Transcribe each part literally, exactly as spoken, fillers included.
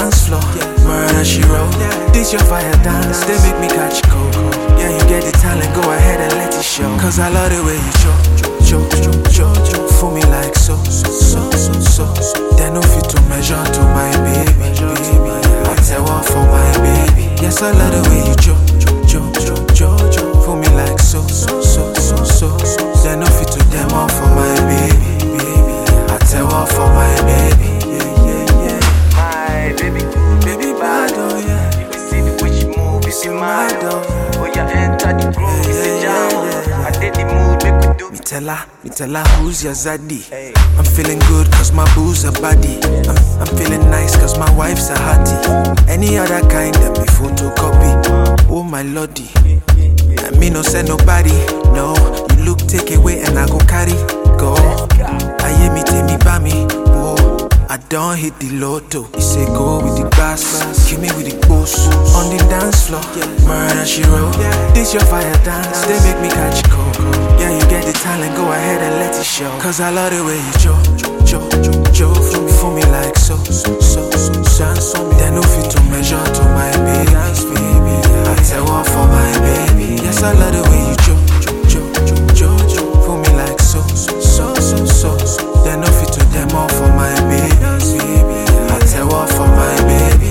dance floor. Murder she wrote. This your fire dance, they make me catch cold. Yeah, you get the talent, go ahead and let it show. Cause I love the way you cho, cho, cho, cho, cho, for me like so, so, so, so, so. They no fit to measure to my baby, baby. I tell what for my baby. Yes, I love the way you cho, cho, cho, cho, cho, for me like so, so, so, so, so. They no fit to them all for my baby, baby. I tell what for my baby, yeah, yeah, yeah. My baby, Baby bad, oh yeah. you can see the way she move, it's in my door. Oh, you enter the groove, it's a jam. I did the mood, make we do. Me tell her, me tell her who's your zaddy. I'm feeling good cause my boo's a body. I'm, I'm feeling nice cause my wife's a hottie. Any other kind of me photocopy. Oh my lordy, I me no send nobody. No, you look take away and I go carry. Go, I hear me take me by me. Oh, I don't hit the lotto. You say go with the bass, kill me with the boss. On the dance floor, murder she wrote. This your fire dance, they make me catch cold. Yeah, you get the talent, go ahead and let it show. Cause I love the way you cho, cho, cho, cho, for me, for me like so, so, so, so, so. They no fit to measure to my baby, baby. I tell what for my baby. Yes, I love the way you cho, cho, cho, cho, cho, for me like so, so, so, so, so. They no fit to them all for my baby, baby. I tell what for my baby.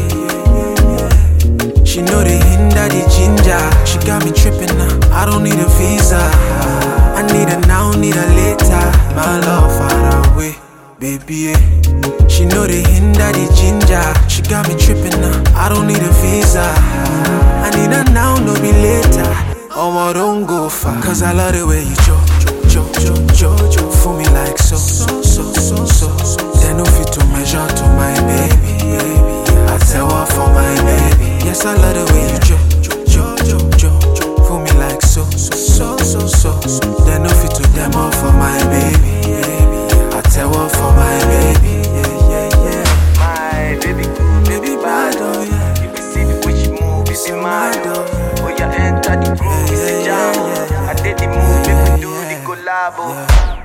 She know the hinder, the ginger. She got me tripping now. I don't need a visa. I need her now, need her later. My love far away, baby. Yeah. She know the hinder, the ginger. She got me tripping now. I don't need a visa. I need her now, no be later. Oh, I don't go far. Cause I love the way you cho, cho, cho, cho, cho, for me like so, so, so, so, so. They no fit to measure to my baby, baby. I tell what for my baby. Yes, I love the way you cho, cho, cho, cho, cho, for me like so, so, so, so, so. They no fit to them all for my baby, baby. I tell what for my baby, yeah, yeah, yeah. My baby, Baby bad, oh yeah. you can see the way she move, it's in my door. Oh, you enter the groove, it's a jam. I did the move, make we do the collabo.